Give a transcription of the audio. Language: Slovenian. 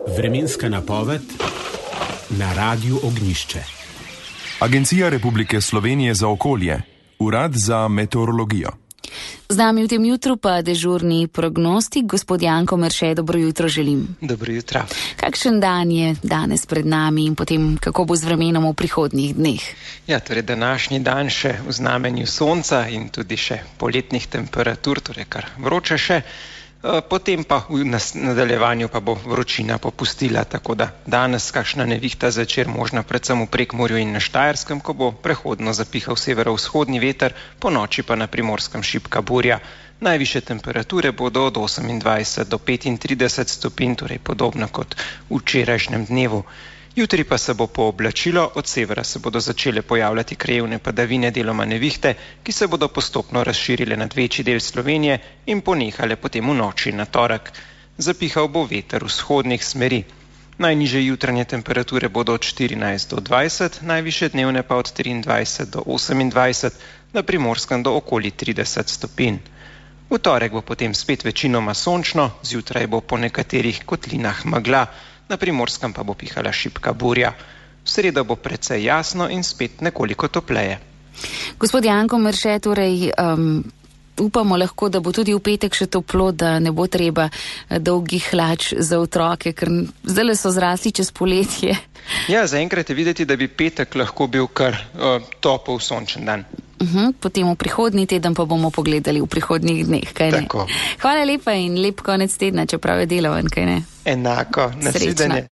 Vremenska napoved na Radiu Ognjišče. Agencija Republike Slovenije za okolje, Urad za meteorologijo. Z nami v tem jutru pa dežurni prognostik, gospod Janko Merše, dobro jutro želim. Dobro jutro. Kakšen dan je danes pred nami in potem kako bo z vremenom v prihodnjih dneh? Ja, torej današnji dan še v znamenju sonca in tudi še poletnih temperatur, torej kar vroče še. Potem pa v nadaljevanju pa bo vročina popustila, tako da danes kakšna nevihta zvečer možna predvsem v Prekmurju in na Štajerskem, ko bo prehodno zapihal severovzhodni veter, po noči pa na Primorskem šibka burja. Najvišje temperature bodo od 28 do 35 stopinj, torej podobno kot v včerajšnjem dnevu. Jutri pa se bo pooblačilo, od severa se bodo začele pojavljati krajevne padavine, deloma nevihte, ki se bodo postopno razširile nad večji del Slovenije in ponehale potem v noči na torek. Zapihal bo veter vzhodnih smeri. Najnižje jutranje temperature bodo od 14 do 20, najvišje dnevne pa od 23 do 28, na Primorskem do okoli 30 stopinj. V torek bo potem spet večinoma sončno, zjutraj bo po nekaterih kotlinah megla, na Primorskem pa bo pihala šibka burja. V sredo bo precej jasno in spet nekoliko topleje. Gospod Janko Merše, torej upamo lahko, da bo tudi v petek še toplo, da ne bo treba dolgih hlač za otroke, ker zdaj so zrasli čez poletje. Ja, zaenkrat je videti, da bi petek lahko bil kar topel sončen dan. Potem v prihodnji teden pa bomo pogledali v prihodnjih dneh, kaj ne? Tako. Hvala lepa in lep konec tedna, čeprav je deloven, kaj ne? Enako, nasvidenje.